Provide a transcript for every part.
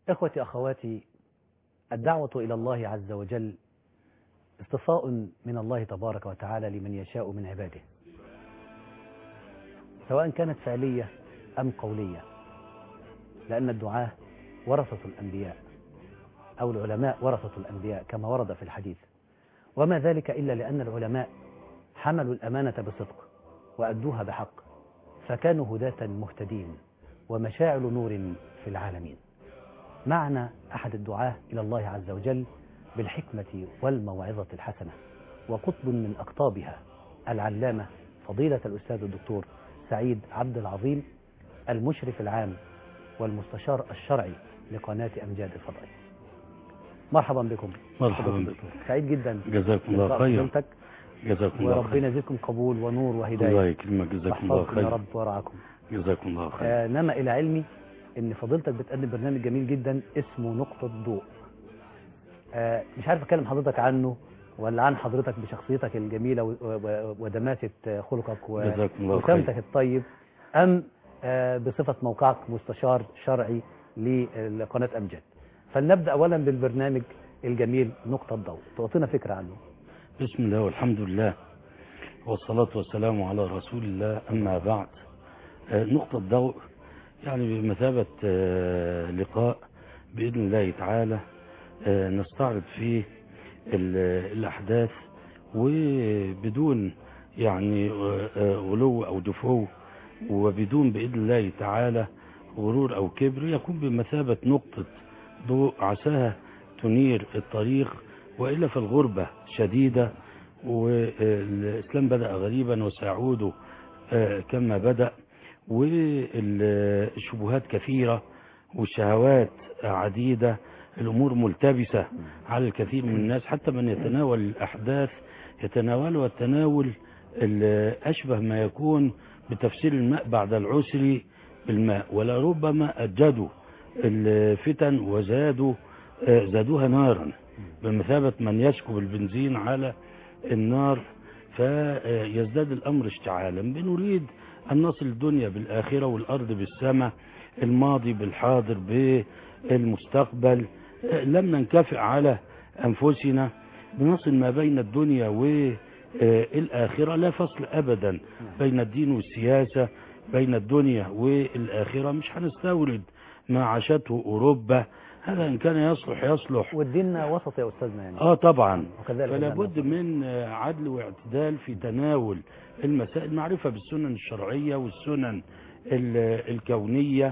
إخوتي أخواتي، الدعوة إلى الله عز وجل اصطفاء من الله تبارك وتعالى لمن يشاء من عباده، سواء كانت فعلية أم قولية، لأن الدعاة ورثة الأنبياء أو العلماء ورثة الأنبياء كما ورد في الحديث، وما ذلك إلا لأن العلماء حملوا الأمانة بصدق وأدوها بحق، فكانوا هداة مهتدين ومشاعل نور في العالمين. معنا أحد الدعاة إلى الله عز وجل بالحكمة والموعظة الحسنة، وقطب من أقطابها العلامة فضيلة الأستاذ الدكتور سعيد عبد العظيم، المشرف العام والمستشار الشرعي لقناة أمجاد الفضائية. مرحبا بكم. مرحبا بكم. سعيد جدا. جزاكم الله خير. جزاكم الله خير. وربنا يجزيكم قبول ونور وهداية. الله يكرمك. جزاكم الله خير. يا رب ورعاكم. جزاكم الله خير. نما إلى علمي إن فضيلتك بتقدم برنامج جميل جدا اسمه نقطة ضوء. مش عارف أكلم حضرتك عنه ولا عن حضرتك بشخصيتك الجميلة ودماسة خلقك وسمتك الطيب، أم بصفة موقعك مستشار شرعي لقناة أمجاد. فلنبدأ أولا بالبرنامج الجميل نقطة ضوء، تعطينا فكرة عنه. بسم الله والحمد لله والصلاة والسلام على رسول الله، أما بعد. نقطة ضوء يعني بمثابة لقاء بإذن الله تعالى نستعرض فيه الأحداث وبدون يعني غلو أو دفو، وبدون بإذن الله تعالى غرور أو كبر، يكون بمثابة نقطة ضوء عساها تنير الطريق، وإلا فالغربة شديدة، والإسلام بدأ غريبا وسيعود كما بدأ، والشبهات كثيرة والشهوات عديدة، الأمور ملتبسة على الكثير من الناس، حتى من يتناول الأحداث يتناولها التناول أشبه ما يكون بتفسير الماء بعد العسر بالماء، ولربما أجدوا الفتن زادوها نارا بمثابة من يسكب البنزين على النار، فيزداد الأمر اشتعالا. بنريد أن نصل الدنيا بالآخرة والأرض بالسماء، الماضي بالحاضر بالمستقبل، لم ننكفئ على أنفسنا، بنصل ما بين الدنيا والآخرة، لا فصل أبدا بين الدين والسياسة، بين الدنيا والآخرة. مش هنستورد ما عاشته أوروبا، هذا إن كان يصلح. والدين وسط يا أستاذنا يعني. طبعا. فلا بد من عدل واعتدال في تناول المسائل، معرفة بالسنن الشرعية والسنن الكونية،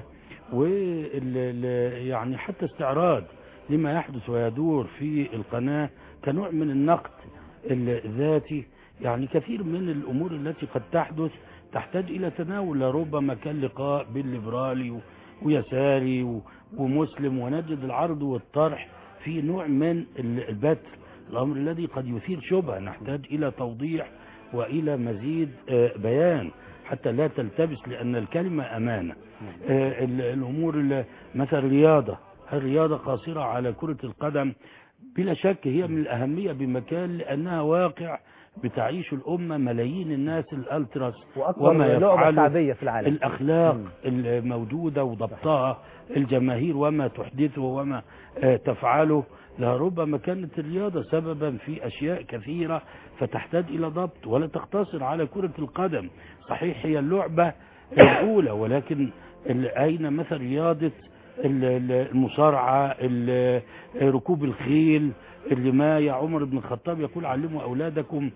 يعني حتى استعراض لما يحدث ويدور في القناة كنوع من النقد الذاتي. يعني كثير من الأمور التي قد تحدث تحتاج إلى تناول، لربما كان لقاء بالليبرالي ويساري ومسلم، ونجد العرض والطرح في نوع من البتر، الأمر الذي قد يثير شبهة، نحتاج إلى توضيح وإلى مزيد بيان حتى لا تلتبس، لأن الكلمة أمانة. الأمور مثل الرياضة قاصرة على كرة القدم، بلا شك هي من الأهمية بمكان، لأنها واقع بتعيش الأمة، ملايين الناس الألتراس، وما يفعله في العالم، الأخلاق الموجودة وضبطها الجماهير وما تحدثه وما تفعله. لربما كانت الرياضة سببا في أشياء كثيرة فتحتاج إلى ضبط، ولا تقتصر على كرة القدم. صحيح هي اللعبة الأولى، ولكن أين مثل رياضة المصارعة، ركوب الخيل، اللي ما يا عمر بن الخطاب يقول علموا أولادكم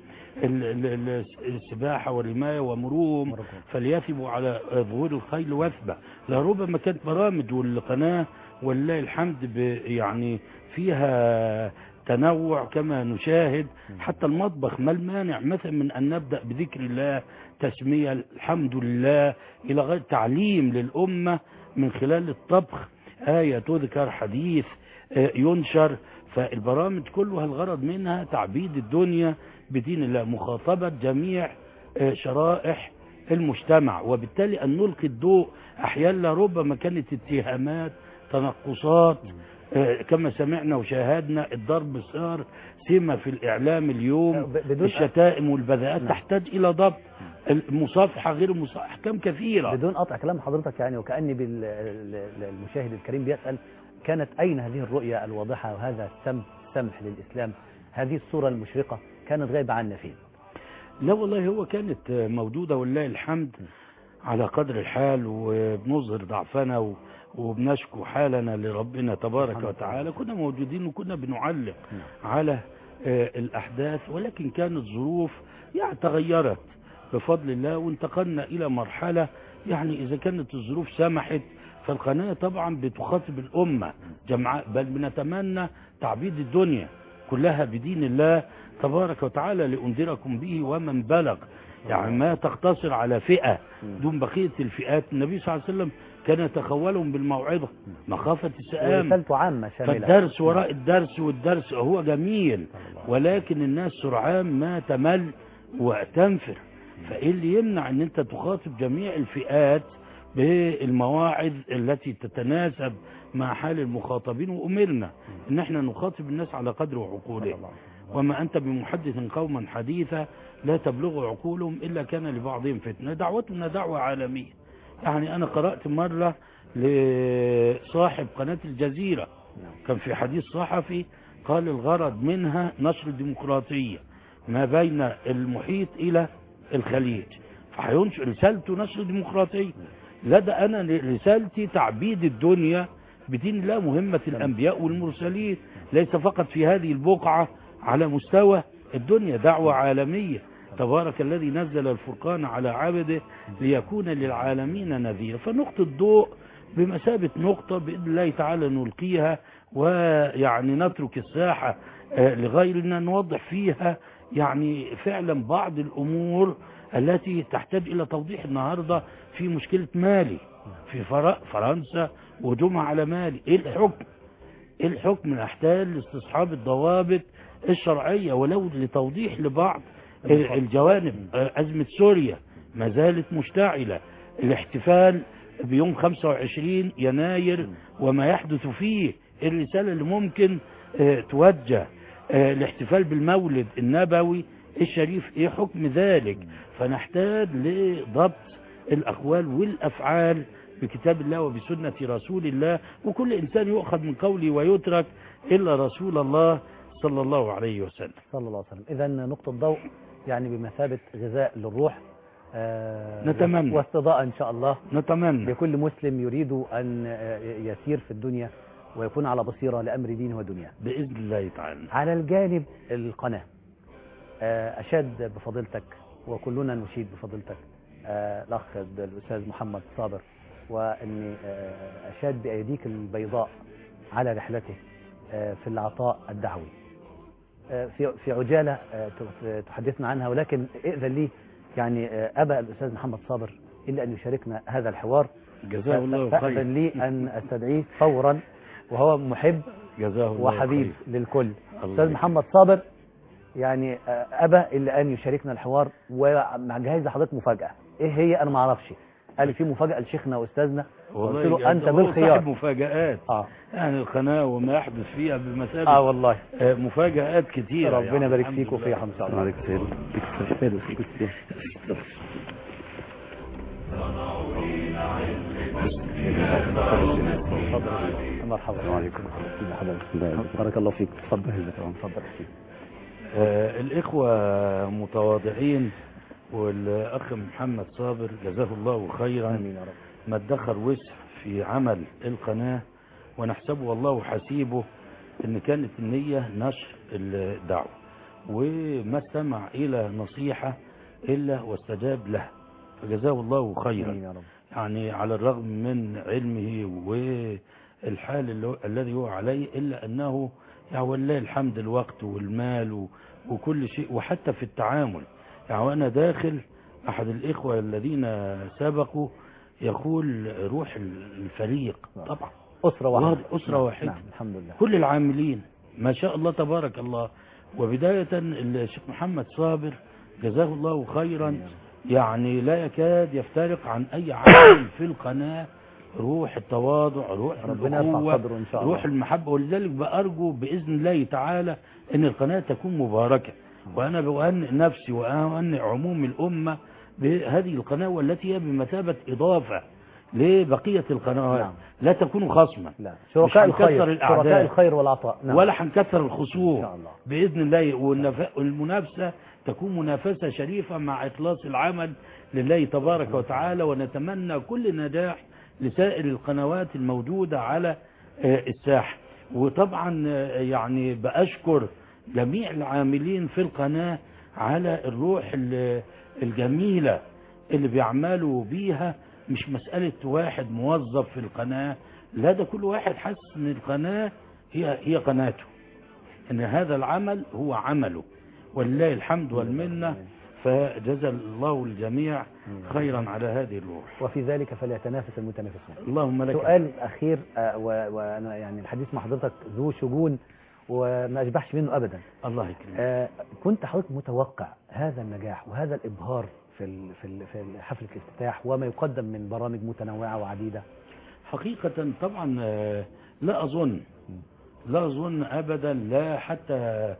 السباحة والرماية ومروهم فليثبوا على ظهور الخيل وثبة. لربما كانت برامج والقناة ولله الحمد يعني فيها تنوع كما نشاهد، حتى المطبخ ما المانع مثلا من أن نبدأ بذكر الله، تسمية الحمد لله، إلى غير تعليم للأمة من خلال الطبخ، آية تذكر، حديث ينشر. فالبرامج كلها الغرض منها تعبيد الدنيا بدين الله، مخاطبة جميع شرائح المجتمع، وبالتالي أن نلقي الضوء. أحيانا ربما كانت اتهامات، تنقصات، كما سمعنا وشاهدنا، الضرب صار سمة في الإعلام اليوم، الشتائم والبذاءات تحتاج إلى ضبط، المصافحة غير المصافحة، أحكام كثيرة. بدون قطع كلام حضرتك يعني، وكأني بالمشاهد الكريم بيسأل، كانت أين هذه الرؤية الواضحة وهذا السمح للإسلام؟ هذه الصورة المشرقة كانت غايبة عنا فين؟ لا والله هو كانت موجودة ولله الحمد على قدر الحال، وبنظهر ضعفنا وبنشكو حالنا لربنا تبارك وتعالى. كنا موجودين وكنا بنعلق على الأحداث، ولكن كانت ظروف يعني تغيرت بفضل الله، وانتقلنا إلى مرحلة يعني إذا كانت الظروف سمحت فالقناة طبعا بتخاطب الأمة جمعاء، بل بنتمنى تعبيد الدنيا كلها بدين الله تبارك وتعالى لأنذركم به ومن بلغ، يعني ما تقتصر على فئة دون بقية الفئات. النبي صلى الله عليه وسلم كان يتخولهم بالموعظة مخافة السآم، ورسالته عامة شاملة، فالدرس وراء الدرس، والدرس هو جميل ولكن الناس سرعان ما تمل وتنفر. فإيه اللي يمنع ان انت تخاطب جميع الفئات بالمواعظ التي تتناسب مع حال المخاطبين؟ وأمرنا ان احنا نخاطب الناس على قدر عقولهم، وما أنت بمحدث قوما حديثا لا تبلغ عقولهم إلا كان لبعضهم فتنة. دعوتنا دعوة عالمية. يعني أنا قرأت مرة لصاحب قناة الجزيرة كان في حديث صحفي قال الغرض منها نشر الديمقراطية ما بين المحيط إلى الخليج، فهينشر رسالته نشر الديمقراطية. لدى أنا رسالتي تعبيد الدنيا بدين الله، مهمة الأنبياء والمرسلين ليس فقط في هذه البقعة، على مستوى الدنيا دعوة عالمية. تبارك الذي نزل الفرقان على عبده ليكون للعالمين نذيرا. فنقطة ضوء بمثابة نقطة بإذن الله تعالى نلقيها، ويعني نترك الساحة لغيرنا نوضح فيها يعني فعلا بعض الأمور التي تحتاج إلى توضيح. النهاردة في مشكلة مالي في فرنسا وهجومها على مالي، إيه الحكم؟ إيه الحكم؟ نحتاج لاستصحاب الضوابط الشرعية ولو لتوضيح لبعض الجوانب. أزمة سوريا ما زالت مشتعلة، الاحتفال بيوم 25 يناير وما يحدث فيه، الرسالة اللي ممكن توجه، الاحتفال بالمولد النبوي الشريف ايه حكم ذلك؟ فنحتاج لضبط الأقوال والأفعال بكتاب الله وبسنة رسول الله، وكل إنسان يؤخذ من قوله ويترك إلا رسول الله صلى الله عليه وسلم. صلى الله عليه وسلم. إذا نقطة ضوء يعني بمثابة غذاء للروح، نتمنى واستضاء إن شاء الله نتمنى لكل مسلم يريد أن يسير في الدنيا ويكون على بصيرة لأمر دينه ودنياه بإذن الله تعالى. على الجانب القناة، أشاد بفضيلتك وكلنا نشيد بفضيلتك الأخ الأستاذ محمد صابر، وأني أشاد بأيديك البيضاء على رحلته في العطاء الدعوي. في عجالة تحدثنا عنها، ولكن ائذن لي يعني أبى الأستاذ محمد صابر إلا أن يشاركنا هذا الحوار، جزاه الله خير. فأذن لي أن أستدعيه فورا، وهو محب جزاه الله وحبيب خير للكل. أستاذ محمد صابر يعني أبى إلا أن يشاركنا الحوار، ومع جهاز حضرتك مفاجأة. إيه هي؟ أنا ما أعرفش. قال لي في مفاجأة لشيخنا وأستاذنا، قلت له أنت بالخيار. مفاجآت يعني القناة وما يحدث فيها بمثابة والله مفاجآت كثيرة. ربنا يبارك فيك وفيها إن شاء الله. عليك سيد مرحبا. السلام عليكم. بارك الله فيك. تفضل. تفضل. الإخوة متواضعين، والأخ محمد صابر جزاه الله خيرا آمين يا رب. ما ادخر وسع في عمل القناة، ونحسبه والله حسيبه ان كانت النية نشر الدعوة، وما استمع الى نصيحة الا واستجاب له، فجزاه الله خيرا. آمين يا رب. يعني على الرغم من علمه والحال الذي هو عليه، الا انه يعني ولله الحمد الوقت والمال وكل شيء، وحتى في التعامل. يعني وانا داخل احد الاخوة الذين سبقوا يقول روح الفريق طبعا أسرة واحدة. أسرة واحدة. نعم. الحمد لله. كل العاملين ما شاء الله تبارك الله. وبداية الشيخ محمد صابر جزاه الله خيرا يعني لا يكاد يفترق عن أي عامل في القناة، روح التواضع، روح الأخوة، روح المحبة. ولذلك بأرجو بإذن الله تعالى أن القناة تكون مباركة، وأنا بأهنئ نفسي وأهنئ عموم الأمة بهذه القناة، والتي هي بمثابة إضافة لبقية القنوات. نعم. لا تكونوا خصما، لا، مش شركاء هنكسر الخير، الأعداء. شركاء الخير والعطاء. نعم. ولا هنكسر إن الخصوم شاء الله. بإذن الله. والمنافسة تكون منافسة شريفة مع إخلاص العمل لله تبارك وتعالى. ونتمنى كل نجاح لسائر القنوات الموجودة على الساحة. وطبعا يعني بأشكر جميع العاملين في القناة على الروح الجميلة اللي بيعملوا بيها. مش مسألة واحد موظف في القناة، لا، ده كل واحد حاسس ان القناة هي قناته، ان هذا العمل هو عمله، ولله الحمد والمنة. فجزا الله الجميع خيرا على هذه الروح. وفي ذلك فليتنافس المتنافسون. اللهم لك. سؤال أخير، وأنا يعني الحديث مع حضرتك ذو شجون وما أشبحش منه أبدا. الله يكرمك. كنت حضرتك متوقع هذا النجاح وهذا الإبهار في حفلة الافتتاح وما يقدم من برامج متنوعة وعديدة؟ حقيقة طبعا لا أظن أبدا، لا حتى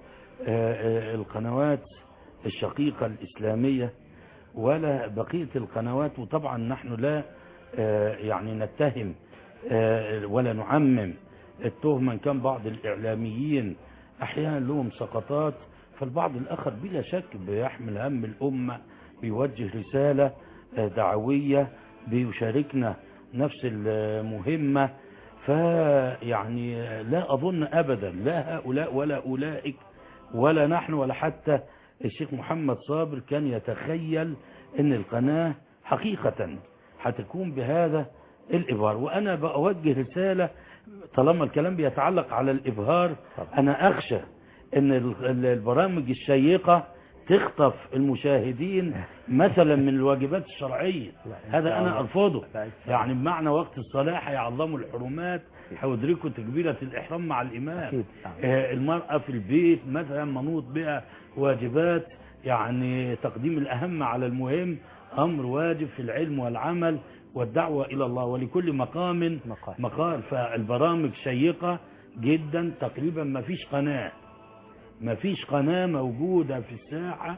القنوات الشقيقة الإسلامية ولا بقية القنوات. وطبعا نحن لا يعني نتهم ولا نعمم التهمة. كان بعض الإعلاميين أحيانا لهم سقطات، فالبعض الآخر بلا شك بيحمل هم الأمة، بيوجه رسالة دعوية، بيشاركنا نفس المهمة. فيعني لا أظن أبدا لا هؤلاء ولا أولئك ولا نحن ولا حتى الشيخ محمد صابر كان يتخيل أن القناة حقيقة هتكون بهذا الإبهار. وأنا بأوجه رسالة طالما الكلام بيتعلق على الإبهار، أنا أخشى أن البرامج الشيقة تخطف المشاهدين مثلا من الواجبات الشرعية. هذا أنا أرفضه. يعني بمعنى وقت الصلاة هيعظموا الحرمات، هيدركوا تكبيرة الإحرام مع الإمام. المرأة في البيت مثلا منوط بها واجبات، يعني تقديم الأهم على المهم، أمر واجب في العلم والعمل والدعوة إلى الله، ولكل مقام مقال. فالبرامج شيقة جدا. تقريبا ما فيش قناة موجودة في الساحة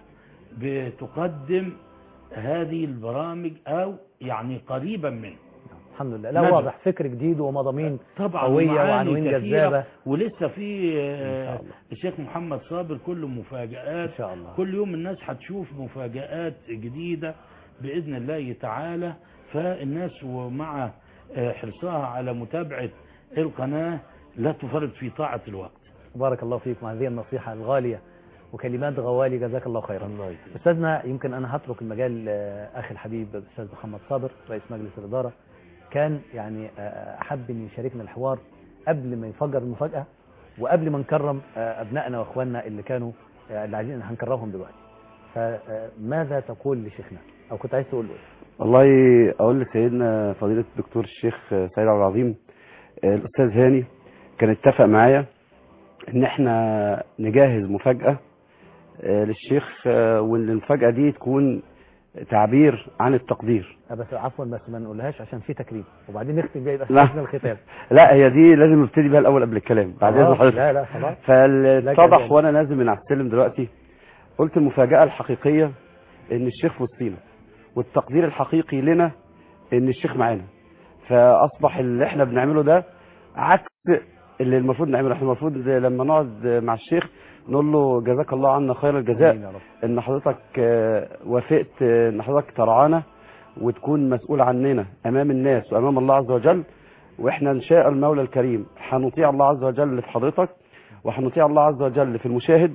بتقدم هذه البرامج أو يعني قريبا منه. الحمد لله. لا، واضح فكر جديد ومضامين قوية وعناوين جذابة. ولسه في الشيخ محمد صابر كله مفاجآت إن شاء الله. كل يوم الناس هتشوف مفاجآت جديدة بإذن الله تعالى. فالناس ومع حرصها على متابعة القناة لا تفرط في طاعة الوقت. بارك الله فيكم هذه النصيحة الغالية وكلمات غوالي، جزاك الله خيرا. أستاذنا، يمكن أنا هترك المجال أخي الحبيب الأستاذ محمد صابر رئيس مجلس الإدارة. كان يعني أحب أن يشاركنا الحوار قبل ما يفجر المفاجأة وقبل ما نكرم أبنائنا وأخواننا اللي كانوا اللي عايزين هنكرمهم دلوقتي. فماذا تقول لشيخنا أو كنت عايز تقول له؟ والله أقول لسيدنا فضيلة الدكتور الشيخ سيد عبد العظيم الأستاذ هاني كان اتفق معايا ان احنا نجهز مفاجأة للشيخ، وان المفاجأة دي تكون تعبير عن التقدير. بس عفوا، بس ما نقولهاش عشان في تكريم وبعدين نختم بيها، يبقى حسن الختام. لا، هي دي لازم نبتدي بيها الاول قبل الكلام بعد اذن حضرتك. لا خلاص. فاتضح وانا نازل من على السلم دلوقتي قلت المفاجأة الحقيقية ان الشيخ في وسطينا، والتقدير الحقيقي لنا ان الشيخ معانا. فاصبح اللي احنا بنعمله ده عكس اللي المفروض نعمله. احنا المفروض لما نقعد مع الشيخ نقول له جزاك الله عنا خير الجزاء ان حضرتك وافقت ان حضرتك ترعانا وتكون مسؤول عننا امام الناس وامام الله عز وجل. واحنا ان شاء المولى الكريم هنطيع الله عز وجل في حضرتك، وهنطيع الله عز وجل في المشاهد،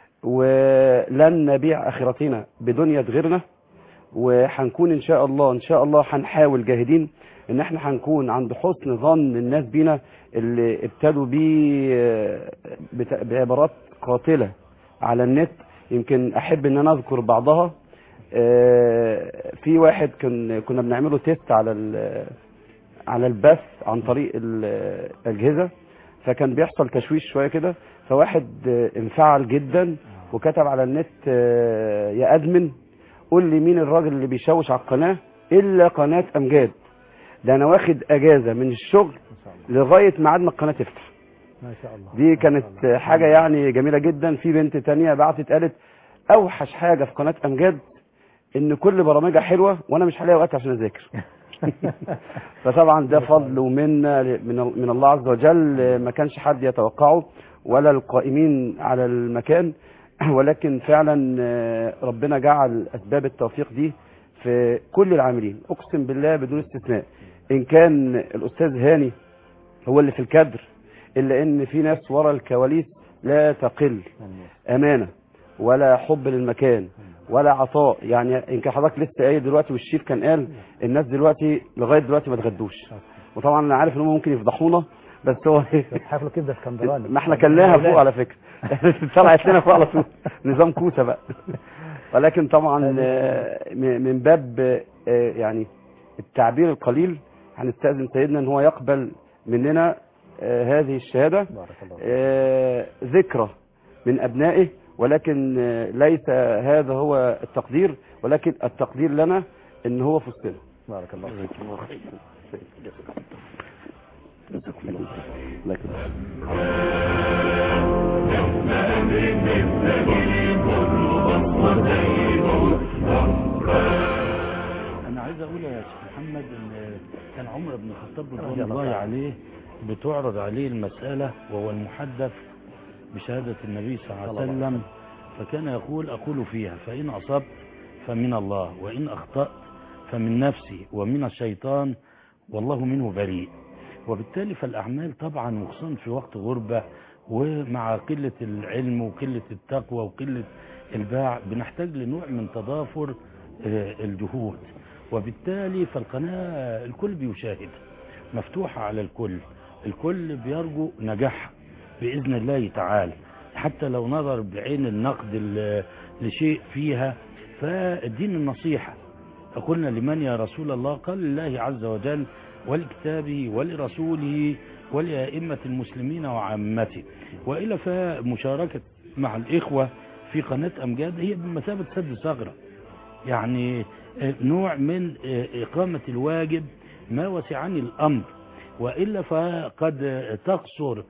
ولن نبيع اخرتنا بدنيا غيرنا. وهنكون ان شاء الله هنحاول جاهدين ان احنا هنكون عند حسن ظن الناس بينا اللي ابتدوا بيه بعبارات قاتلة على النت. يمكن احب ان انا اذكر بعضها. في واحد كنا بنعمله تيست على البث عن طريق الاجهزة، فكان بيحصل تشويش شوية كده. فواحد انفعل جدا وكتب على النت يا ادمن قول لي مين الراجل اللي بيشوش على القناة الا قناة امجاد، ده انا واخد اجازة من الشغل لغاية ميعاد ما القناة تفتح. ما شاء الله. دي كانت حاجة يعني جميلة جدا. في بنت تانية بعتت قالت اوحش حاجة في قناة امجاد ان كل برامجها حلوة وانا مش هلاقي وقت عشان اذاكر. فطبعا ده فضل ومنه من الله عز وجل، ما كانش حد يتوقعه ولا القائمين على المكان، ولكن فعلا ربنا جعل أسباب التوفيق دي في كل العاملين، أقسم بالله بدون استثناء. إن كان الأستاذ هاني هو اللي في الكادر، إلا إن في ناس ورا الكواليس لا تقل أمانة ولا حب للمكان ولا عطاء. يعني إن كان حضرتك لسه قايل دلوقتي والشيف كان قال الناس دلوقتي لغاية دلوقتي ما تغدوش، وطبعا أنا عارف إن هم ممكن يفضحونا، بس هو حفلة كبدة اسكندراني ما احنا كلناها فوق على فكرة، طلعت لنا فوق على طول نظام كوسة بقى. ولكن طبعا من باب يعني التعبير القليل هنستأذن سيدنا ان هو يقبل مننا هذه الشهادة ذكرى من أبنائه، ولكن ليس هذا هو التقدير، ولكن التقدير لنا ان هو في وسطنا. بارك الله فيك. أنا عايز أقول يا شيخ محمد إن كان عمر بن الخطاب رضي الله عليه بتعرض عليه المسألة وهو المحدث بشهادة النبي صلى الله عليه وسلم، فكان يقول أقول فيها فإن أصبت فمن الله وإن أخطأت فمن نفسي ومن الشيطان والله منه بريء. وبالتالي فالأعمال طبعا وخصوصا في وقت غربة ومع قلة العلم وقلة التقوى وقلة الباع بنحتاج لنوع من تضافر الجهود. وبالتالي فالقناة الكل بيشاهد مفتوحة على الكل بيرجو نجاح بإذن الله تعالى، حتى لو نظر بعين النقد لشيء فيها. فالدين النصيحة، فقلنا لمن يا رسول الله؟ قال لله عز وجل ولكتابه ولرسوله ولأئمة المسلمين وعامته. وإلا فمشاركة مع الإخوة في قناة أمجاد هي بمثابة سد ثغرة، يعني نوع من إقامة الواجب ما وسعني الأمر، وإلا فقد تقصر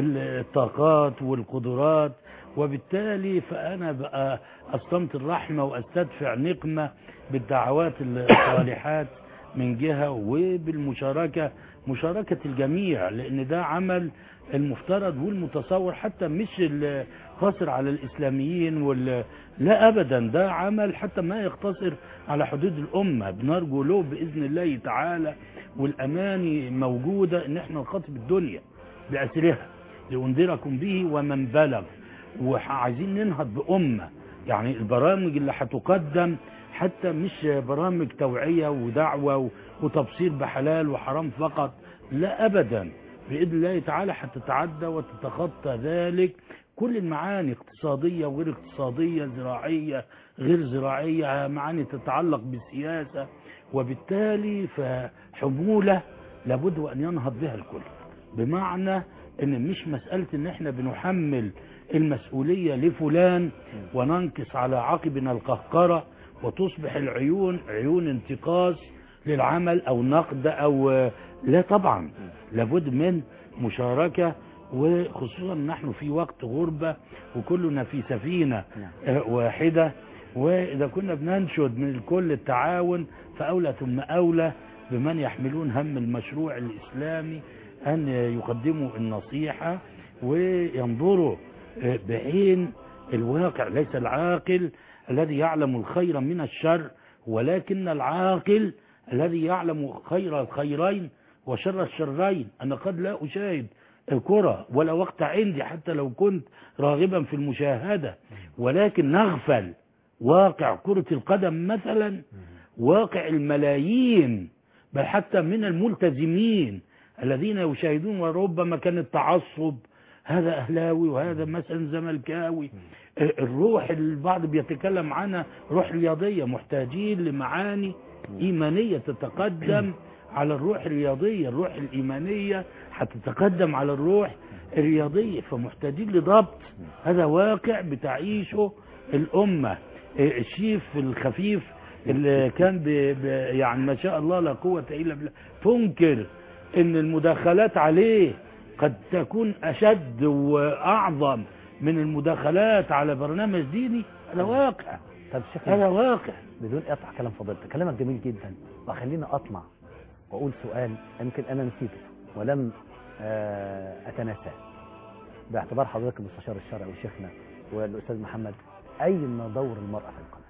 الطاقات والقدرات، وبالتالي فأنا بقى أصطمت الرحمة وأستدفع نقمة بالدعوات الصالحات من جهة، وبالمشاركة مشاركة الجميع، لأن ده عمل المفترض والمتصور حتى مش قاصر على الإسلاميين لا أبدا، ده عمل حتى ما يقتصر على حدود الأمة، بنرجو له بإذن الله تعالى، والأماني موجودة إن احنا نخاطب الدنيا بأسرها لأنذركم به ومن بلغ. وعايزين ننهض بأمة، يعني البرامج اللي هتقدم حتى مش برامج توعية ودعوة وتبصير بحلال وحرام فقط، لا أبدا، بإذن الله تعالى هتتعدى وتتخطى ذلك كل المعاني، اقتصادية وغير اقتصادية، زراعية غير زراعية، معاني تتعلق بالسياسة. وبالتالي فحمولة لابد أن ينهض بها الكل، بمعنى ان مش مسألة ان احنا بنحمل المسؤولية لفلان وننكس على عقبنا القهقرة وتصبح العيون عيون انتقاص للعمل او نقد او لا، طبعا لابد من مشاركة، وخصوصا نحن في وقت غربة وكلنا في سفينة واحدة، واذا كنا بننشد من الكل التعاون فاولى ثم اولى بمن يحملون هم المشروع الاسلامي أن يقدموا النصيحة وينظروا بعين الواقع. ليس العاقل الذي يعلم الخير من الشر، ولكن العاقل الذي يعلم خير الخيرين وشر الشرين. أنا قد لا أشاهد كرة ولا وقت عندي حتى لو كنت راغبا في المشاهدة، ولكن نغفل واقع كرة القدم مثلا، واقع الملايين بل حتى من الملتزمين الذين يشاهدون، وربما كان التعصب هذا أهلاوي وهذا مثلا زملكاوي. الروح البعض بيتكلم عنها روح رياضية، محتاجين لمعاني إيمانية تتقدم على الروح الرياضية، الروح الإيمانية هتتقدم على الروح الرياضية، فمحتاجين لضبط. هذا واقع بتعيشه الأمة. الشيف الخفيف اللي كان يعني ما شاء الله لا قوة إلا بالله تنكر ان المداخلات عليه قد تكون اشد واعظم من المداخلات على برنامج ديني، هذا واقع. طب شيخ، هذا واقع. بدون قطع كلام فضيلتك، كلامك جميل جدا وخلينا اطمع وأقول سؤال يمكن أنا نسيته ولم أتناساه باعتبار حضرتك المستشار الشرعي وشيخنا والأستاذ محمد. أين دور المرأة في القناة؟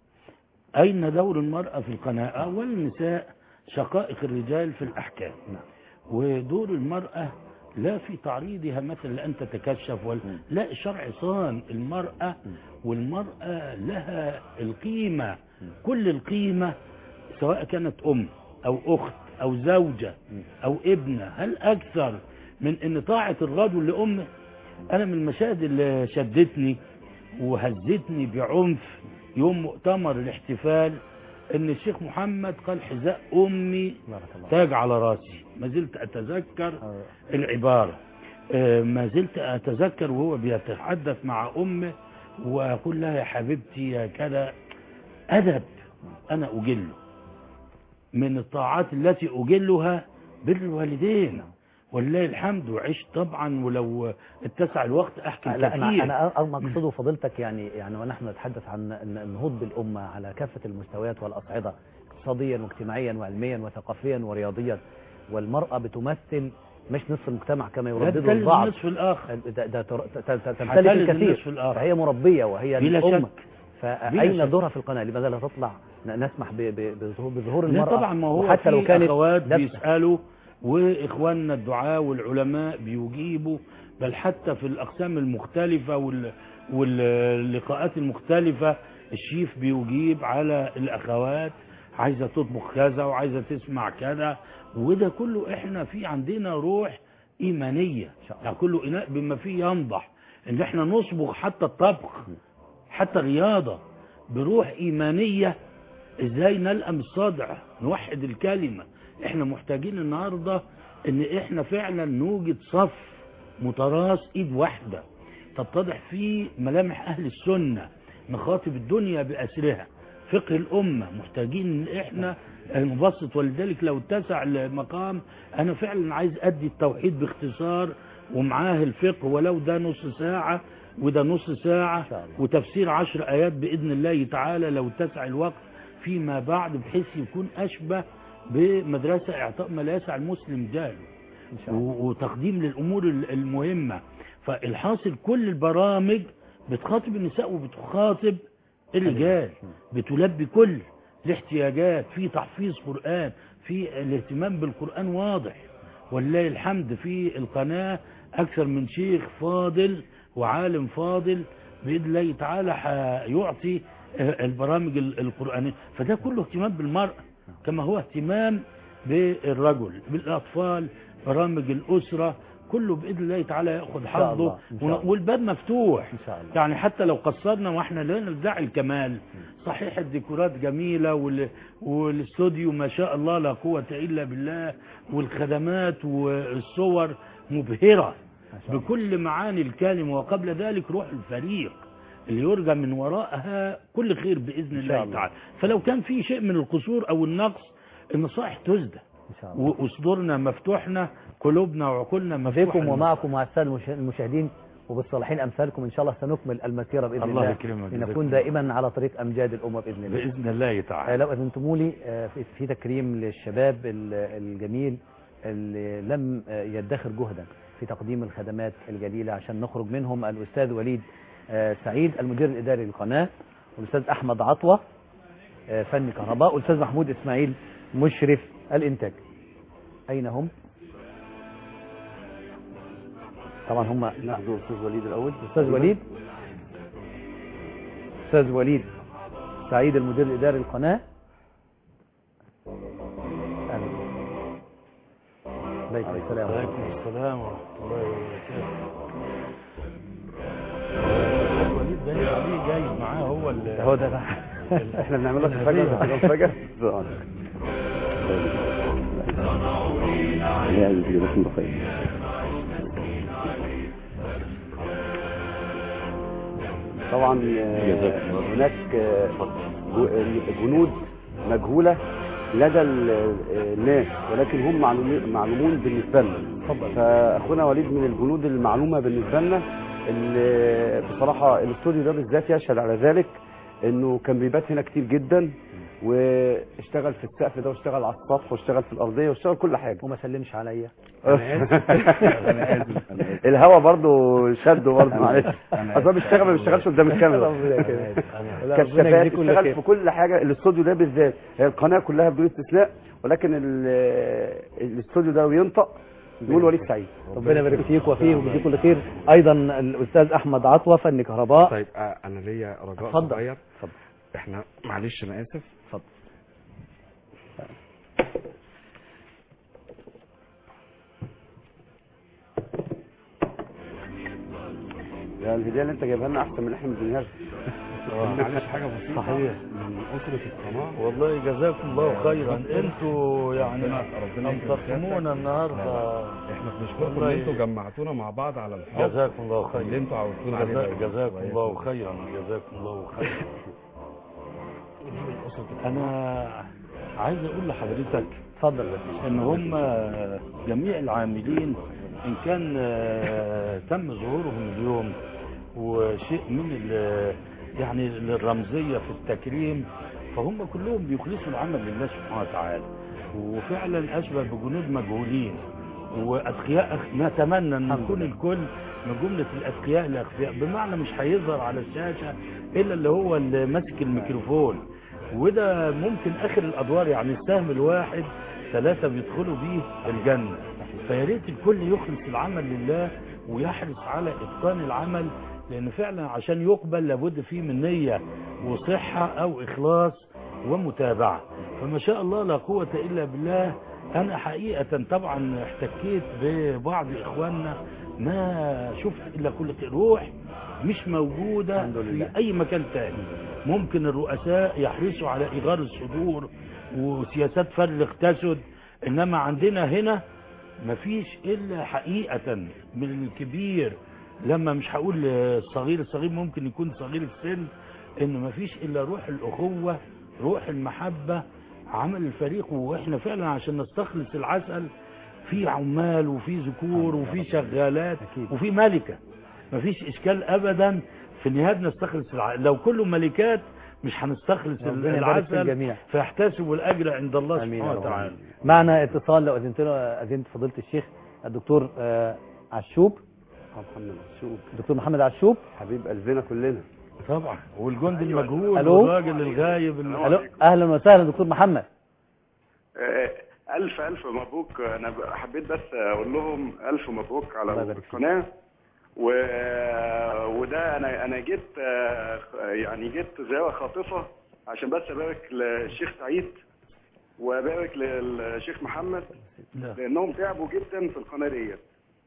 أين دور المرأة في القناة؟ أولا النساء شقائق الرجال في الأحكام. نعم. ودور المرأة لا في تعريضها مثلا لأن تتكشف لا، الشرع صان المرأة، والمرأة لها القيمة، كل القيمة، سواء كانت أم أو أخت أو زوجة أو ابنة. هل أكثر من أن طاعة الرجل لأمه؟ أنا من المشاهد اللي شدتني وهزتني بعنف يوم مؤتمر الاحتفال ان الشيخ محمد قال حذاء امي تاج على راسي. ما زلت اتذكر العبارة، ما زلت اتذكر وهو بيتحدث مع امه واقول لها يا حبيبتي يا كذا. ادب انا اجله، من الطاعات التي اجلها بر الوالدين ولله الحمد. وعشت طبعا ولو اتسع الوقت احكي لا كثير. انا مقصده فضيلتك يعني ونحن نتحدث عن النهوض بالامه على كافه المستويات والاصعده، اقتصاديا واجتماعيا وعلميا وثقافيا ورياضيا، والمراه بتمثل مش نصف المجتمع كما يردده البعض، النصف الاخر ده تمتلك الكثير، فهي مربيه وهي الام. فاين دورها في القناه؟ لماذا لا تطلع نسمح بظهور المراه؟ لا طبعا، ما هو وحتى لو كانت اخوات بيسالوا واخواننا الدعاة والعلماء بيجيبوا، بل حتى في الاقسام المختلفة واللقاءات المختلفة الشيف بيجيب على الاخوات عايزة تطبخ كذا وعايزة تسمع كذا. وده كله احنا في عندنا روح ايمانية، يعني كله اناء بما فيه ينضح، ان احنا نصبغ حتى الطبخ حتى الرياضة بروح ايمانية. ازاي نلأم الصدع، نوحد الكلمة. احنا محتاجين النهاردة ان احنا فعلا نوجد صف متراص ايد واحدة تتضح فيه ملامح اهل السنة، نخاطب الدنيا باسرها. فقه الامة محتاجين ان احنا نبسط، ولذلك لو اتسع المقام انا فعلا عايز ادي التوحيد باختصار ومعاه الفقه، ولو ده نص ساعة وده نص ساعة، وتفسير 10 آيات بإذن الله تعالى لو اتسع الوقت فيما بعد، بحيث يكون أشبه بمدرسة إعطاء ما لا يسع المسلم جاهله، وتقديم للأمور المهمة. فالحاصل كل البرامج بتخاطب النساء وبتخاطب الرجال، بتلبي كل الاحتياجات، في تحفيظ قرآن، في الاهتمام بالقرآن واضح ولله الحمد. في القناة أكثر من شيخ فاضل وعالم فاضل بإذن الله تعالى يعطي البرامج القرآنية. فده كله اهتمام بالمرأة كما هو اهتمام بالرجل، بالأطفال، برامج الأسرة، كله بإذن الله تعالى يأخذ حظه، والباب مفتوح. إن شاء الله. يعني حتى لو قصرنا واحنا لا ندعي الكمال، صحيح الديكورات جميلة والاستوديو ما شاء الله لا قوة إلا بالله، والخدمات والصور مبهرة بكل معاني الكلمة، وقبل ذلك روح الفريق اللي يرجى من وراءها كل خير بإذن الله تعالى. فلو كان في شيء من القصور أو النقص النصائح تزدى، وصدورنا مفتوحنا، قلوبنا وعقولنا مفتوحة بكم ومعكم مع السادة المشاهدين وبالصالحين أمثالكم إن شاء الله سنكمل المسيرة بإذن الله لنكون دائما على طريق أمجاد الأمة بإذن الله. بإذن الله تعالى. لو أذنتموا لي في تكريم للشباب الجميل اللي لم يدخر جهدا في تقديم الخدمات الجليلة عشان نخرج منهم، الأستاذ وليد سعيد المدير الإداري للقناة، والأستاذ أحمد عطوة فني كهرباء، والأستاذ محمود إسماعيل مشرف الإنتاج. أين هم؟ طبعا هم ناخذ أستاذ وليد الأول. أستاذ وليد سعيد المدير الإداري للقناة. عليكم السلام ورحمة الله وبركاته. وليد باين عليه جاي معاه هو ده احنا بنعمل لك فجأة يا جزاكم الله خير. طبعا هناك جنود مجهولة لدى الناس، ولكن هم معلومون بالنسبة لنا. فأخونا وليد من الجنود المعلومة بالنسبة لنا، اللي بصراحة الاستوديو ده بالذات يشهد على ذلك، انه كان بيبات هنا كتير جدا، واشتغل في السقف ده واشتغل على السطح واشتغل في الارضيه واشتغل كل حاجه. وما سلمش عليا. انا اسف الهوا برضه شده برضه معلش، اصل بيشتغل ما بيشتغلش قدام الكاميرا. كشافات اشتغل في كل حاجه. الاستوديو ده بالذات، هي القناه كلها بدون استثناء، ولكن الاستوديو ده بينطق يقول وليد سعيد. ربنا يبارك فيك وفيه ويجزيك كل خير. ايضا الاستاذ احمد عطوه فني كهرباء. طيب انا ليا رجاء اتفضل. صغير. احنا معلش انا اسف. اتفضل. يا الهديه اللي انت جايبها لنا احسن من اللي احنا مديناها. معلش حاجه بسيطه صحيح من اسره القناه. والله جزاكم الله خيرا، انتوا يعني انصفتمونا النهارده. احنا بنشكركم ان انتوا جمعتونا مع بعض على الحب جزاكم الله خيرا اللي انتوا عودتونا عليه ده. جزاكم الله خيرا، جزاكم الله خيرا. انا عايز اقول لحضرتك اتفضل. ان هم جميع العاملين ان كان تم ظهورهم اليوم وشيء من يعني الرمزية في التكريم، فهم كلهم بيخلصوا العمل لله سبحانه وتعالى، وفعلا أشبه بجنود مجهولين وأتقياء. نتمنى أن نكون الكل من جملة الأتقياء الأخفياء، بمعنى مش هيظهر على الشاشة إلا اللي هو اللي ماسك الميكروفون، وده ممكن آخر الأدوار، يعني السهم الواحد 3 بيدخلوا بيه الجنة. فياريت الكل يخلص العمل لله ويحرص على إتقان العمل، لأن فعلا عشان يقبل لابد فيه من نية وصحة أو إخلاص ومتابعة. فما شاء الله لا قوة إلا بالله. أنا حقيقة طبعا احتكيت ببعض إخواننا ما شفت إلا كل روح مش موجودة في أي مكان تاني. ممكن الرؤساء يحرصوا على إغار الصدور وسياسات فرق تسد، إنما عندنا هنا مفيش إلا حقيقة من الكبير، لما مش هقول الصغير ممكن يكون صغير السن، إن مفيش إلا روح الأخوة، روح المحبة، عمل الفريق. وإحنا فعلا عشان نستخلص العسل في عمال وفي ذكور وفي شغالات وفي ملكة، مفيش إشكال أبدا في النهاية نستخلص العسل. لو كله ملكات مش هنستخلص العسل، فيحتسب الأجر عند الله سبحانه وتعالى. معنا اتصال لو أذنت فضيلة الشيخ الدكتور عشوب. دكتور محمد عشوب حبيب قلبنا كلنا طبعا، والجندي المجهول والراجل الغايب. الو، اهلا وسهلا دكتور محمد. الف مبروك. انا حبيت بس اقول لهم الف مبروك على القناه. وده انا جيت يعني جيت زياره خاطفه عشان بس ابارك للشيخ سعيد وابارك للشيخ محمد، لانهم تعبوا جدا في القناه ديت،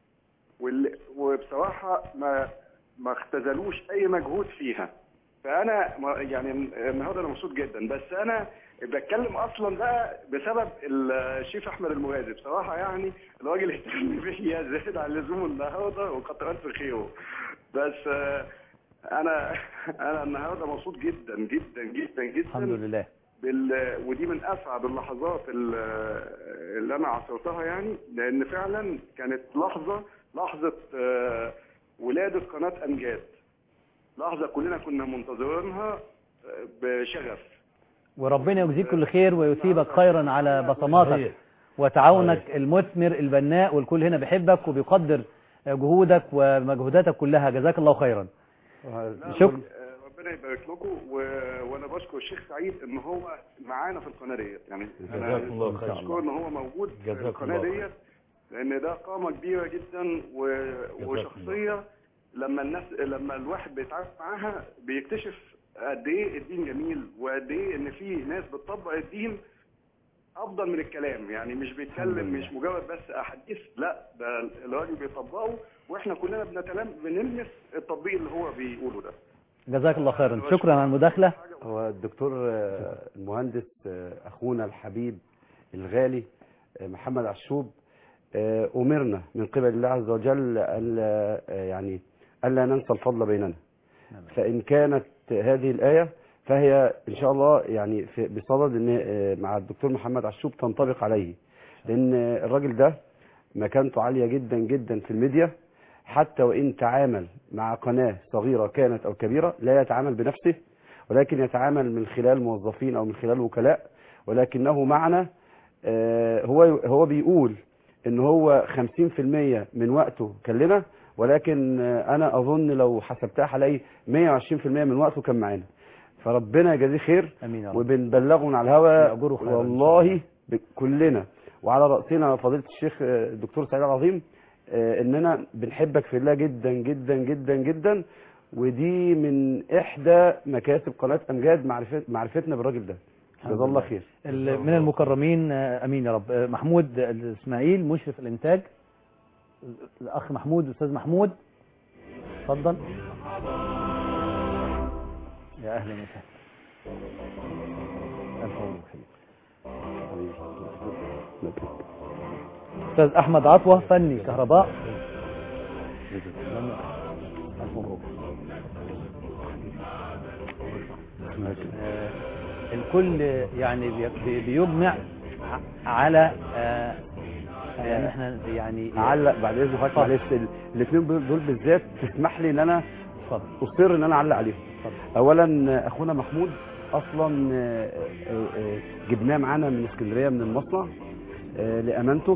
وبصراحه ما اختزلوش اي مجهود فيها. فانا يعني النهارده انا مبسوط جدا. بس انا بتكلم اصلا بقى بسبب الشيخ احمد المغازي. بصراحه يعني الراجل اهتم بيا زاد عن اللزوم النهارده وكتر الف خيره. بس انا النهارده مبسوط جدا جدا جدا جدا الحمد لله. ودي من اسعد اللحظات اللي انا عاصرتها، يعني لان فعلا كانت لحظه ولاده قناه امجاد، لحظه كلنا كنا منتظرينها بشغف. وربنا يجزيك كل خير ويثيبك خيرا على بصماتك وتعاونك المثمر البناء، والكل هنا بيحبك وبيقدر جهودك ومجهوداتك كلها. جزاك الله خيرا. شكرا. ربنا يبارك لكم. وانا بشكر الشيخ سعيد ان هو معانا في القناه ديت، يعني انا بشكر ان هو موجود في القناه ديت، لان ده قامه كبيره جدا وشخصيه لما الواحد بيتعامل معاها بيكتشف قد ايه الدين جميل، وقد ايه ان في ناس بتطبق الدين افضل من الكلام. يعني مش بيتكلم، مش مجرد بس احاديث، لا ده الراجل بيطبقه، واحنا كلنا بنلمس التطبيق اللي هو بيقوله ده. جزاك الله خيرا. شكرا على المداخله. هو الدكتور المهندس اخونا الحبيب الغالي محمد عشوب، امرنا من قبل الله عز وجل يعني الا ننسى الفضل بيننا. فان كانت هذه الآية فهي إن شاء الله يعني بصدد إن مع الدكتور محمد عشوب تنطبق عليه، لأن الراجل ده مكانته عالية جدا جدا في الميديا، حتى وإن تعامل مع قناة صغيرة كانت أو كبيرة لا يتعامل بنفسه، ولكن يتعامل من خلال موظفين أو من خلال وكلاء، ولكنه معنا. هو بيقول إن هو 50% من وقته كان لنا، ولكن أنا أظن لو حسبتها هلاقي 120% من وقته كان معانا. فربنا يجازيه خير، امين يا رب. وبنبلغه من على الهواء يأجره خيرا والله كلنا، وعلى رأسنا فضيلة الشيخ الدكتور سعيد العظيم، اننا بنحبك في الله جدا جدا جدا جدا. ودي من احدى مكاسب قناة امجاد معرفتنا بالراجل ده. جزاه الله خير. من المكرمين. امين يا رب. محمود الاسماعيل مشرف الانتاج، الاخ محمود، استاذ محمود اتفضل. يا اهلا وسهلا. الف مبروك. استاذ احمد عطوه فني كهرباء. الف مبروك. الكل يعني بيجمع على يعني احنا يعني اعلق بعد اذن حضرتك، معلش الاثنين دول بالذات تسمح لي ان انا اصر ان انا اعلق عليهم. اولا اخونا محمود اصلا جبناه معانا من اسكندريه من المصنع لامانته.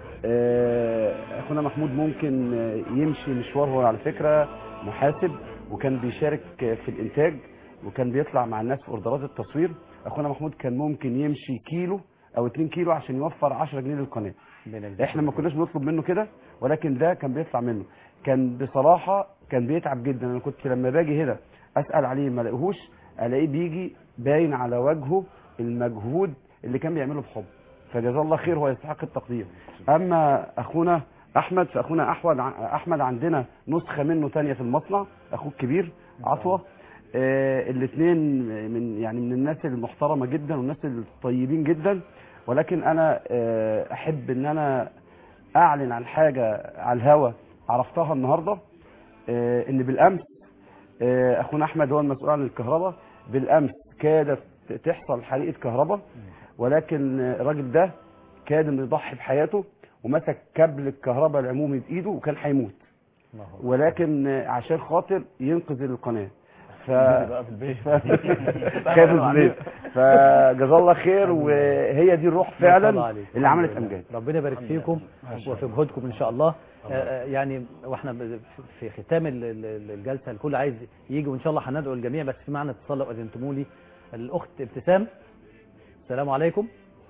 اخونا محمود ممكن يمشي مشوار، هو على فكره محاسب وكان بيشارك في الانتاج وكان بيطلع مع الناس في اوردرات التصوير. اخونا محمود كان ممكن يمشي كيلو او 2 كيلو عشان يوفر 10 جنيه للقناه. احنا ما كناش بنطلب منه كده، ولكن ده كان بيطلع منه. كان بصراحه كان بيتعب جدا. انا كنت لما باجي هنا اسال عليه ما الاقيهوش، الاقيه بيجي باين على وجهه المجهود اللي كان بيعمله بحب. فجزاه الله خير، هو يستحق التقدير. اما اخونا احمد، فاخونا احمد عندنا نسخه منه ثانيه في المصنع، اخوه الكبير عطوه. الاثنين من الناس المحترمه جدا والناس الطيبين جدا. ولكن انا احب ان انا اعلن عن حاجه على الهوا عرفتها النهارده، ان بالامس اخونا احمد هو المسؤول عن الكهرباء. بالامس كادت تحصل حريقه كهرباء، ولكن الراجل ده كاد انه يضحي بحياته ومسك كابل الكهرباء العمومي بايده وكان هيموت، ولكن عشان خاطر ينقذ القناه. خايف البيت. فجزاه الله خير، وهي دي الروح فعلا اللي عملت امجاد. ربنا يبارك فيكم وفي جهودكم ان شاء الله. يعني واحنا في ختام الجلسه الكل عايز يجي، وان شاء الله هندعو الجميع، بس في معنى اتصال لو اذنتموا لي. الاخت ابتسام، السلام عليكم.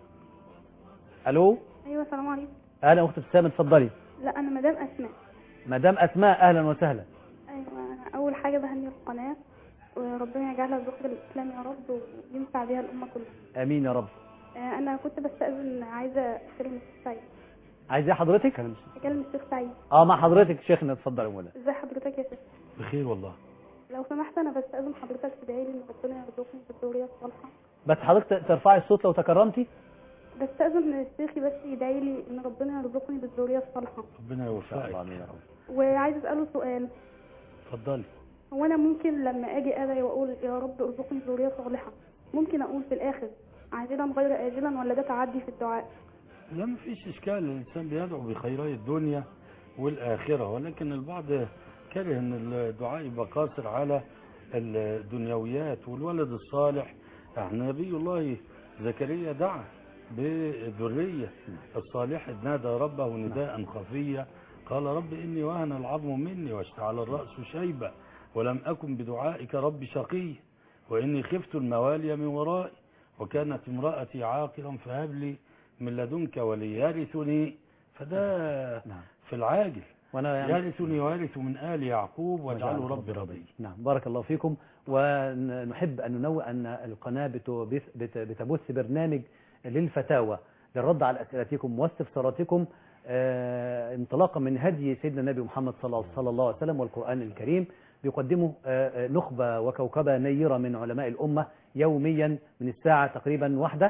الو. ايوه السلام عليكم. اهلا اخت ابتسام، اتفضلي. لا انا مدام اسماء. مدام اسماء، اهلا وسهلا. ايوه، انا اول حاجه بهني القناه وربنا يجعلها ذكر الاسلام يا رب وينفع بها الامه كلها. امين يا رب. انا كنت بستاذن، عايزه اكلم الشيخ سعيد. عايزه ايه حضرتك؟ اكلم الشيخ سعيد. مع حضرتك شيخنا، اتفضل يا مولانا. ازي حضرتك يا شيخ؟ بخير والله. لو سمحت انا بستاذن حضرتك تدعي لي ان ربنا يرزقني بالذريه الصالحه. بس حضرتك ترفعي الصوت لو تكرمتي. بستاذن من الشيخ بس يدعي لي ان ربنا يرزقني بالذريه الصالحه. ربنا يوفقك. امين يا رب. وعايز اساله سؤال. اتفضلي. هو انا ممكن لما اجي ادعي واقول يا رب ارزقني ذريه صالحه، ممكن اقول في الاخر عاجلا غير آجلا، ولا ده تعدي في الدعاء؟ لا، مفيش اشكال، الانسان بيدعو بخيري الدنيا والاخره، ولكن البعض كره ان الدعاء يبقى قاصر على الدنيويات. والولد الصالح، نبي الله زكريا دعا بالذريه الصالحه، نادى ربه نداء خفيا قال رب اني وهن العظم مني واشتعل الراس شيبه ولم اكن بدعائك رب شقي واني خفت الموالي من ورائي وكانت امرأتي عاقرا فهب لي من لدنك ولي يرثني. فده في العاجل، يرثني ويرث من آل يعقوب واجعله ربي رضي. نعم، بارك الله فيكم. ونحب أن ننوه أن القناة بتبث برنامج للفتاوى للرد على أسئلتكم واستفساراتكم، انطلاقا من هدي سيدنا النبي محمد صلى الله عليه وسلم والقرآن الكريم. بيقدموا نخبة وكوكبة نيرة من علماء الأمة يوميا من الساعة تقريبا 1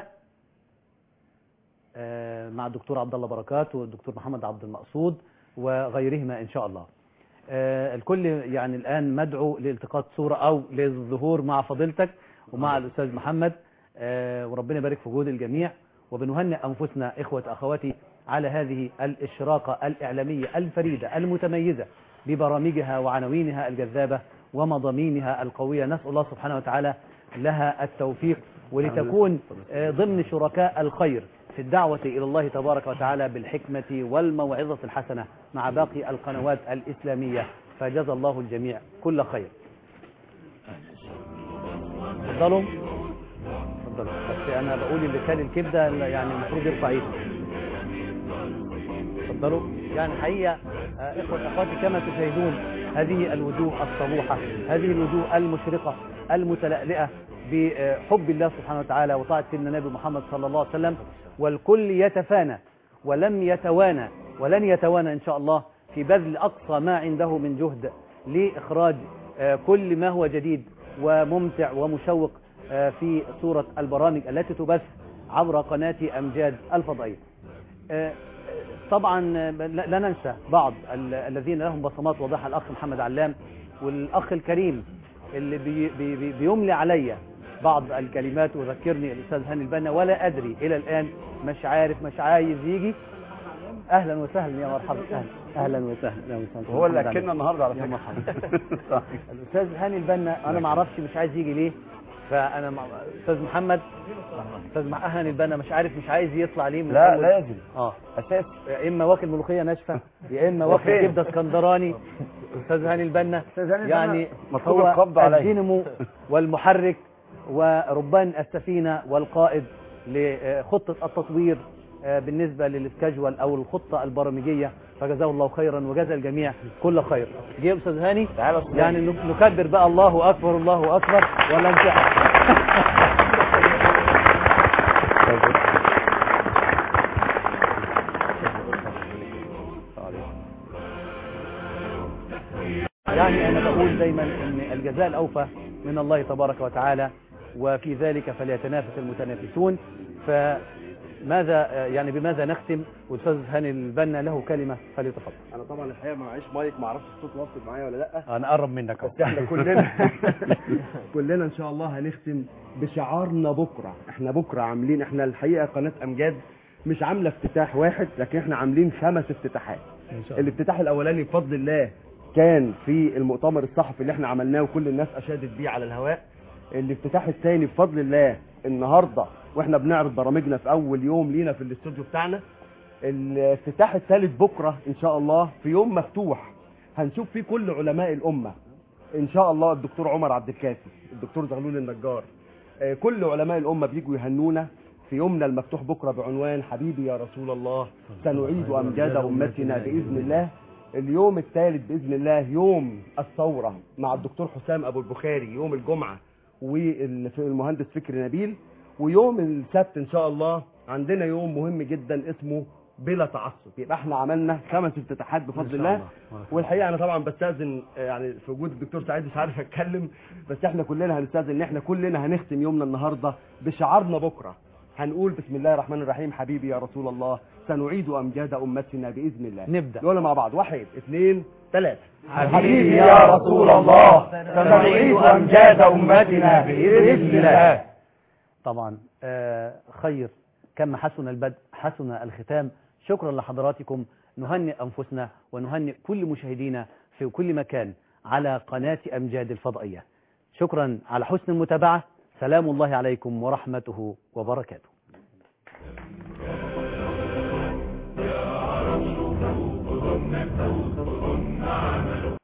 مع الدكتور عبد الله بركات والدكتور محمد عبد المقصود وغيرهما إن شاء الله. الكل يعني الآن مدعو لالتقاط صورة أو للظهور مع فضيلتك ومع الأستاذ محمد، وربنا يبارك في جهود الجميع. وبنهنئ أنفسنا إخوة أخواتي على هذه الإشراقة الإعلامية الفريدة المتميزة ببرامجها وعناوينها الجذابة ومضامينها القوية. نسأل الله سبحانه وتعالى لها التوفيق ولتكون ضمن شركاء الخير في الدعوة إلى الله تبارك وتعالى بالحكمة والموعظة الحسنة مع باقي القنوات الإسلامية، فجزى الله الجميع كل خير. تفضلوا. بس أنا بقول اللي كان الكبدة يعني المفروض يرفع ايده. تفضلوا. يعني الحقيقة أخواتي كما تشاهدون هذه الوجوه الصبوحة، هذه الوجوه المشرقة المتلألئة بحب الله سبحانه وتعالى وطاعة سيدنا النبي محمد صلى الله عليه وسلم، والكل يتفانى ولم يتوانى ولن يتوانى إن شاء الله في بذل أقصى ما عنده من جهد لإخراج كل ما هو جديد وممتع ومشوق في صورة البرامج التي تبث عبر قناة أمجاد الفضائية. طبعا لا ننسى بعض الذين لهم بصمات واضحة، الأخ محمد علام والأخ الكريم اللي بيملي علي بعض الكلمات وذكرني الأستاذ هاني البنا ولا أدري إلى الآن، مش عارف مش عايز يجي. أهلا وسهلا يا مرحبا. أهلا وسهلا. هو اللي أكلنا النهارده على فكرة. الأستاذ هاني البنا أنا ما أعرفش مش عايز يجي ليه، فأنا أستاذ محمد هاني البنا مش عارف مش عايز يطلع ليه. لا لازم أساس، يا إما واكل ملوخية ناشفة يا إما واكل كبدة اسكندراني. أستاذ هاني البنا يعني هو الدينامو والمحرك وربان السفينة والقائد لخطة التطوير بالنسبة للسكاجوال أو الخطة البرامجية، فجزاه الله خيرا وجزا الجميع كل خير. جه أستاذ هاني يعني نكبر بقى الله أكبر الله أكبر ولا انتحر. يعني أنا بقول دايما أن الجزاء الأوفى من الله تبارك وتعالى، وفي ذلك فليتنافس المتنافسون. فماذا يعني بماذا نختم؟ والأستاذ هاني البنا له كلمة فليتفضل. أنا طبعا الحقيقة ما معيش مايك، ما اعرفش الصوت واصل معايا ولا لا. أنا أقرب منك بس احنا كلنا إن شاء الله هنختم بشعارنا بكرة. احنا بكرة عاملين، احنا الحقيقة قناة أمجاد مش عاملة افتتاح واحد، لكن احنا عاملين 5 افتتاحات. الافتتاح الأولاني بفضل الله كان في المؤتمر الصحفي اللي احنا عملناه وكل الناس أشادت بيه على الهواء. الافتتاح الثاني بفضل الله النهارده واحنا بنعرض برامجنا في اول يوم لينا في الاستوديو بتاعنا. الافتتاح الثالث بكره ان شاء الله في يوم مفتوح هنشوف فيه كل علماء الامه ان شاء الله، الدكتور عمر عبد الكافي، الدكتور زغلول النجار، كل علماء الامه بيجوا يهنونا في يومنا المفتوح بكره بعنوان حبيبي يا رسول الله سنعيد امجاد امتنا باذن الله. اليوم الثالث باذن الله يوم الثوره مع الدكتور حسام ابو البخاري يوم الجمعه والمهندس فكري نبيل. ويوم السبت ان شاء الله عندنا يوم مهم جدا اسمه بلا تعصب. يبقى احنا عملنا 5 افتتاحات بفضل الله. والحقيقه انا طبعا بستاذن يعني في وجود الدكتور سعيد مش عارف اتكلم، بس احنا كلنا هنستاذن ان احنا كلنا هنختم يومنا النهارده بشعارنا بكره. هنقول بسم الله الرحمن الرحيم حبيبي يا رسول الله سنعيد امجاد امتنا باذن الله. نبدا نقول مع بعض 1 2 3. حبيبي يا رسول الله سنعيد امجاد امتنا باذن الله. طبعا خير كما حسن البدء حسن الختام. شكرا لحضراتكم. نهنئ أنفسنا ونهنئ كل مشاهدينا في كل مكان على قناة أمجاد الفضائية. شكرا على حسن المتابعة. سلام الله عليكم ورحمته وبركاته.